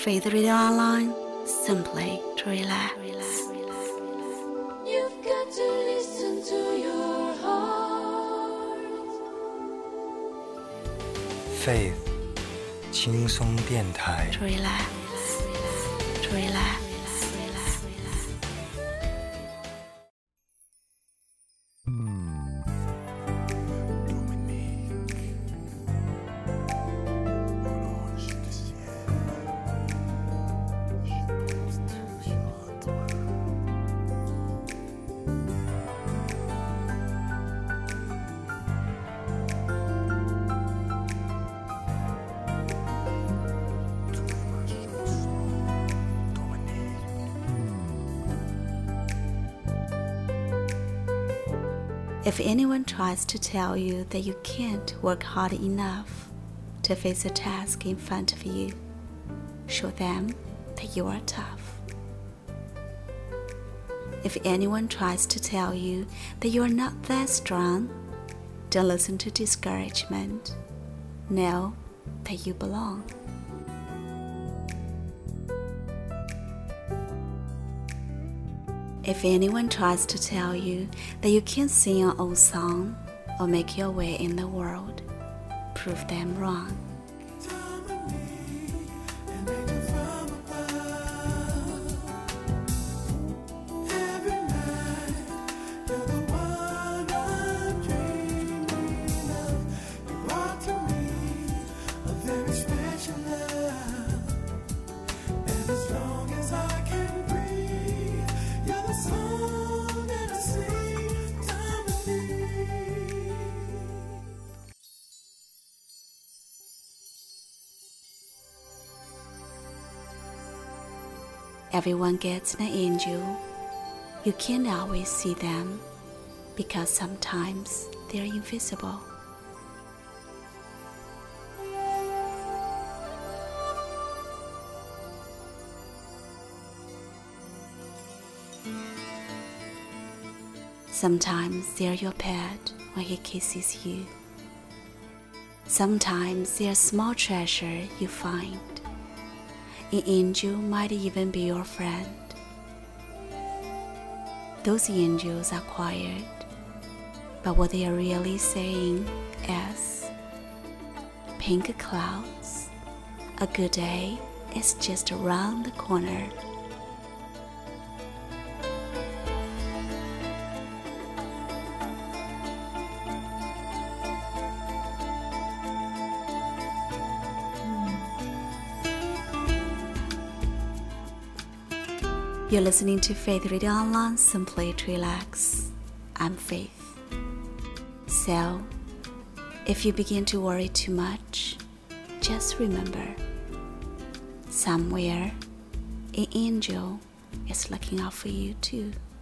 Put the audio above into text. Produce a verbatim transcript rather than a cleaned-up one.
Faith Reading Online, simply to relax. You've got to listen to your heart. Faith 轻松电台 To relax, to relax. If anyone tries to tell you that you can't work hard enough to face a task in front of you, show them that you are tough. If anyone tries to tell you that you are not that strong, don't listen to discouragement. Know that you belong. If anyone tries to tell you that you can't sing an old song or make your way in the world, prove them wrong. Everyone gets an angel. You can't always see them because sometimes they're invisible. Sometimes they're your pet when he kisses you. Sometimes they're a small treasure you find. An angel might even be your friend. Those angels are quiet, but what they are really saying is, pink clouds, a good day is just around the corner. You're listening to Faith Reading Online, simply to relax. I'm Faith. So, if you begin to worry too much, just remember, somewhere an angel is looking out for you too.